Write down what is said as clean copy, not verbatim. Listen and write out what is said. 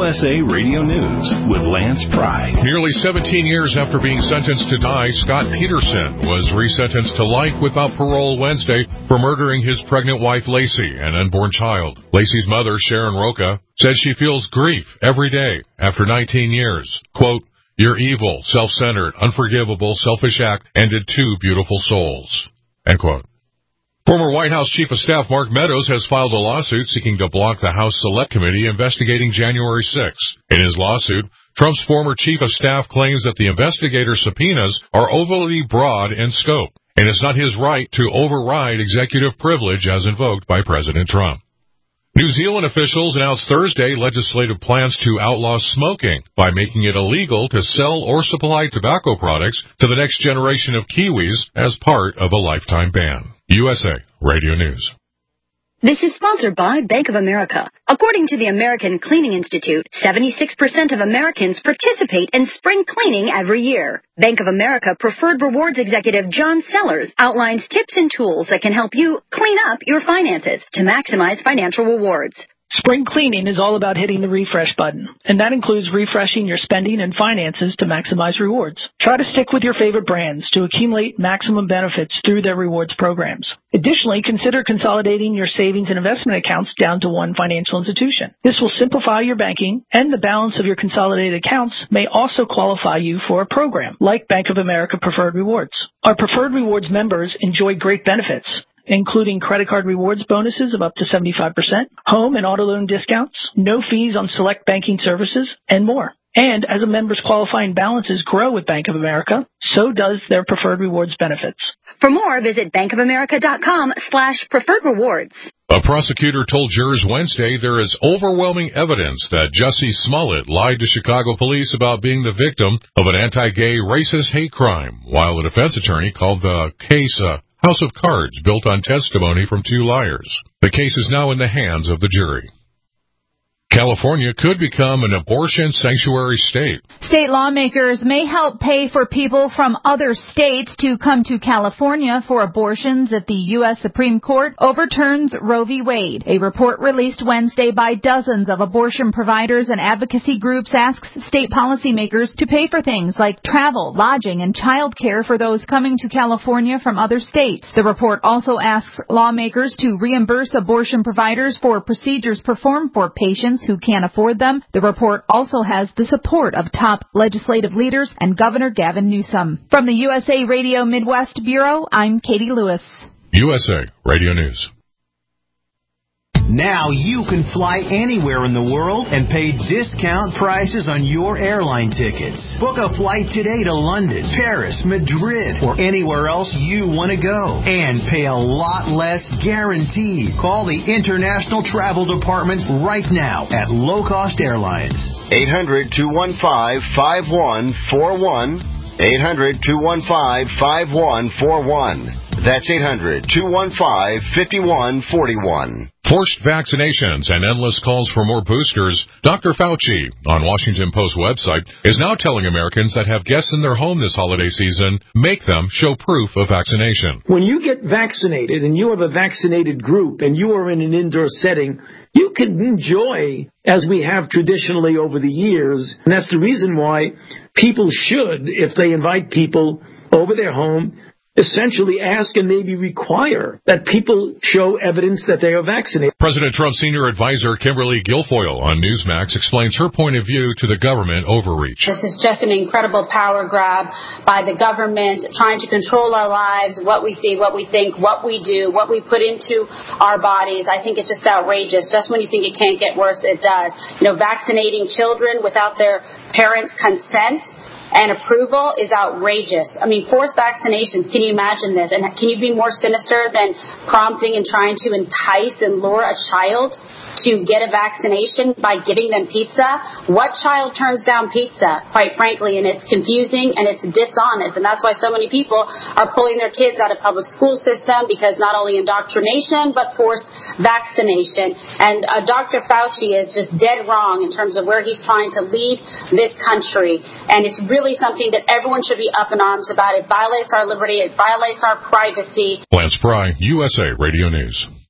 USA Radio News with Lance Pry. Nearly 17 years after being sentenced to die, Scott Peterson was resentenced to life without parole Wednesday for murdering his pregnant wife, Lacey, and unborn child. Lacey's mother, Sharon Roca, said she feels grief every day after 19 years. Quote, "Your evil, self-centered, unforgivable, selfish act ended two beautiful souls." End quote. Former White House Chief of Staff Mark Meadows has filed a lawsuit seeking to block the House Select Committee investigating January 6. In his lawsuit, Trump's former Chief of Staff claims that the investigator subpoenas are overly broad in scope, and it's not his right to override executive privilege as invoked by President Trump. New Zealand officials announced Thursday legislative plans to outlaw smoking by making it illegal to sell or supply tobacco products to the next generation of Kiwis as part of a lifetime ban. USA Radio News. This is sponsored by Bank of America. According to the American Cleaning Institute, 76% of Americans participate in spring cleaning every year. Bank of America Preferred Rewards executive John Sellers outlines tips and tools that can help you clean up your finances to maximize financial rewards. Spring cleaning is all about hitting the refresh button, and that includes refreshing your spending and finances to maximize rewards. Try to stick with your favorite brands to accumulate maximum benefits through their rewards programs. Additionally, consider consolidating your savings and investment accounts down to one financial institution. This will simplify your banking, and the balance of your consolidated accounts may also qualify you for a program like Bank of America Preferred Rewards. Our Preferred Rewards members enjoy great benefits, including credit card rewards bonuses of up to 75%, home and auto loan discounts, no fees on select banking services, and more. And as a member's qualifying balances grow with Bank of America, so does their Preferred Rewards benefits. For more, visit bankofamerica.com/preferred rewards. A prosecutor told jurors Wednesday there is overwhelming evidence that Jussie Smollett lied to Chicago police about being the victim of an anti-gay racist hate crime, while a defense attorney called the case a house of cards built on testimony from two liars. The case is now in the hands of the jury. California could become an abortion sanctuary state. State lawmakers may help pay for people from other states to come to California for abortions if the U.S. Supreme Court overturns Roe v. Wade. A report released Wednesday by dozens of abortion providers and advocacy groups asks state policymakers to pay for things like travel, lodging, and child care for those coming to California from other states. The report also asks lawmakers to reimburse abortion providers for procedures performed for patients who can't afford them. The report also has the support of top legislative leaders and Governor Gavin Newsom. From the USA Radio Midwest Bureau, I'm Katie Lewis. USA Radio News. Now you can fly anywhere in the world and pay discount prices on your airline tickets. Book a flight today to London, Paris, Madrid, or anywhere else you want to go. And pay a lot less guaranteed. Call the International Travel Department right now at Low Cost Airlines. 800-215-5141. 800-215-5141. That's 800-215-5141. Forced vaccinations and endless calls for more boosters. Dr. Fauci, on Washington Post website, is now telling Americans that have guests in their home this holiday season, make them show proof of vaccination. When you get vaccinated and you have a vaccinated group and you are in an indoor setting, you can enjoy, as we have traditionally over the years, and that's the reason why people should, if they invite people over their home, essentially ask and maybe require that people show evidence that they are vaccinated. President Trump's senior advisor, Kimberly Guilfoyle, on Newsmax, explains her point of view to the government overreach. This is just an incredible power grab by the government, trying to control our lives, what we see, what we think, what we do, what we put into our bodies. I think it's just outrageous. Just when you think it can't get worse, it does. Vaccinating children without their parents' consent and approval is outrageous. I mean, forced vaccinations, can you imagine this? And can you be more sinister than prompting and trying to entice and lure a child to get a vaccination by giving them pizza? What child turns down pizza, quite frankly? And it's confusing and it's dishonest. And that's why so many people are pulling their kids out of public school system, because not only indoctrination, but forced vaccination. And Dr. Fauci is just dead wrong in terms of where he's trying to lead this country. And it's really something that everyone should be up in arms about. It violates our liberty. It violates our privacy. Lance Pry, USA Radio News.